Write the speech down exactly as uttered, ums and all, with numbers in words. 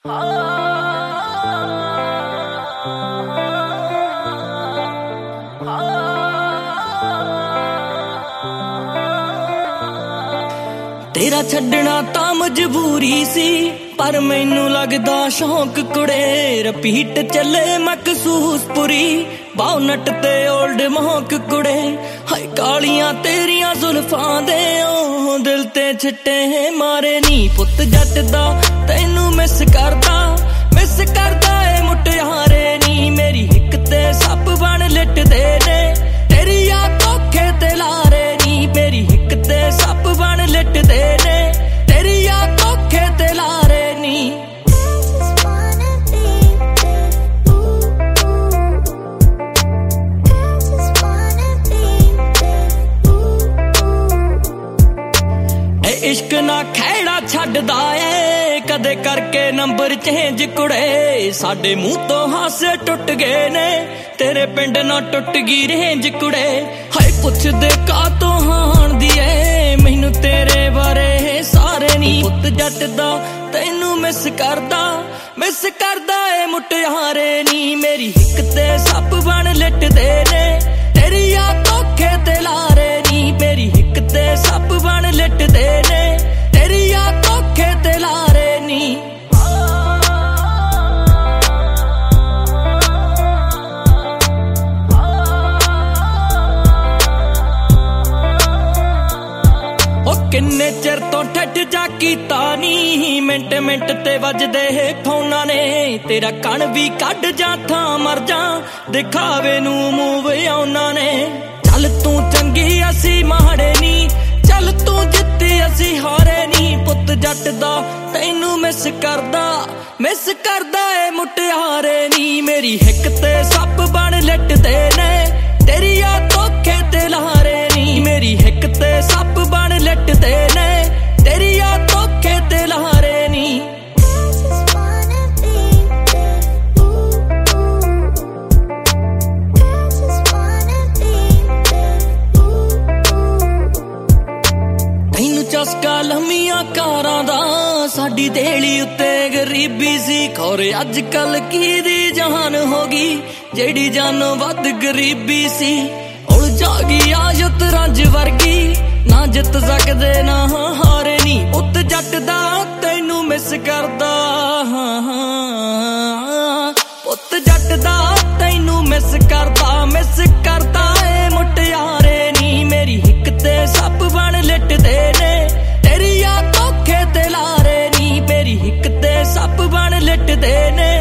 तेरा छड्डना तां मजबूरी सी, पर मैनू लगदा शौक कुड़े। रपीट चले मखसूस पुरी, बाउनट ते ओल्ड मोहक कुड़े। हाय कालियां तेरियां जुल्फां दे ओ दिल ते छिट्टे मारे नी। पुत जट दा तैनू मिस करदा, मिस करदा ए मुटियारे नी। मेरी हिक ते सप बन लिटदे ने, तेरी आ धोखे ते लारे नी। मेरी हिक ते सप बन लिटदे ने, तेरी आ धोखे ते लारे नी। इश्क ना खैड़ा छड्डदा ए, कदे करके नंबर चेंज कुड़े। साडे मुंह तो हासे टुट गए ने, तेरे पिंड ना टुट गई रेंज कुड़े। हाय पुछदे का तो हाण दी ए, मैनू तेरे बारे सारे नी। पुत जट दा तैनू मिस करदा, मिस करदा ए मुटियारे नी। मेरी हिक ते सप बन लिटदे ने, तेरी आ धोखे ते लारे नी। मेरी हिक ते सप बन लिटदे ने, तेरी आ धोखे ते लारे नी। ओ किन्ने चिर तो ठठ जा कीता नी, मिंट मिंट ते वजदे फोना ने। तेरा कण भी कढ जा था मर जा, दिखावे नू मूव आउना ने। चल तू चंगी असी माड़े नी, चल तू जित्ती असी हारे नी। पुत जट दा तैनू मिस करदा, मिस करदा ए मुटियारे नी। मेरी हिक ते सप बन लिटदे ने, तेरी आ धोखे ते लारे नी। मेरी हिक ते सप बन लिटदे ने, तेरी आ धोखे ते लारे नी। चस्का लम्मियां कारां दा, साडी देली उत्ते गरीबी सी। खौरे अज कल की दी जहान होगी, जेड़ी जानो वध गरीबी सी। हुण जागी आयत रंज वर्गी, ना जित सकदे ना हारे नी। पुत जट दा तैनू मिस करदा, पुत जट दा तैनू मिस करदा, मिस करदा ए मुटियारे नी। मेरी हिक ते सप बन लिटदे ने, तेरी आ धोखे ते लारे नी। मेरी हिक ते सप बन लिटदे ने,